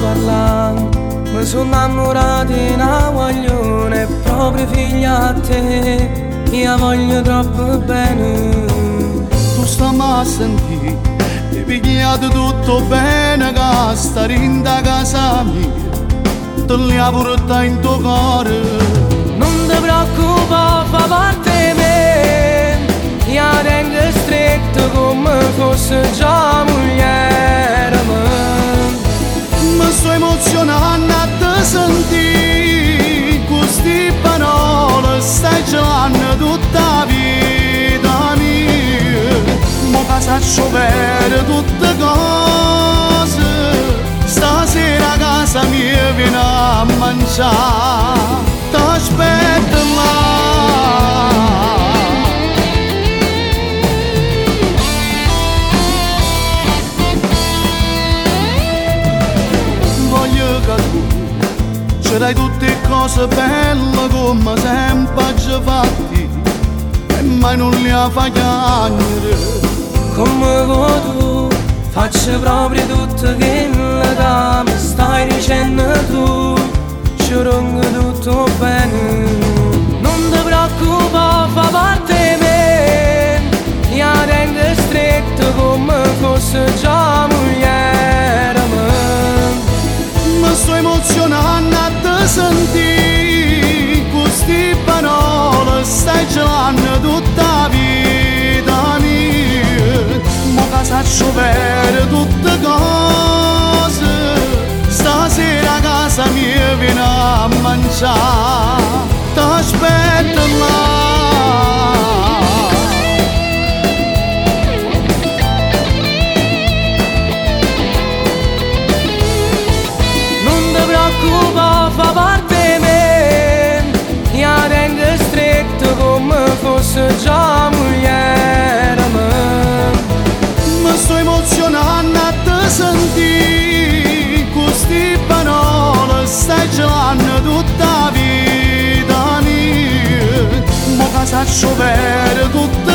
parlando, mi sono innamorato di una guaglione, proprio figlia a te, io voglio troppo bene. Tu stammi a sentire, ti pigliate tutto bene, che sta rinda casa mia, te li ha portati in tuo cuore. Non ti preoccupare, fa parte me, io tengo stretto come fosse già moglie mia. Mi sto emozionando a te sentire, queste parole stai gelando tutta la vita mia. Mo che saccio vedere tutte cose, stasera a casa mia vieni a mangiare, t'aspetto là. Voglio che tu ci dai tutte cose belle come sempre ci fatti e mai non li fai piangere. Come tu faccio proprio tutto quello che mi stai dicendo tu, ci rongo tutto bene. Non ti preoccupare, fa parte me, io tengo stretto come fosse già moglie mia. Mi sto emozionando a te sentire, queste parole stai gelando tutta la vita mia. Mo che saccio vedere tutte cose, stasera a casa mia vieni a mangiare, t'aspetto là. Fa parte me, io tengo stretto come fosse già moglie mia. Mi sto emozionando a te sentire, queste parole stai gelando tutta la vita mia. Mo che saccio vedere tutte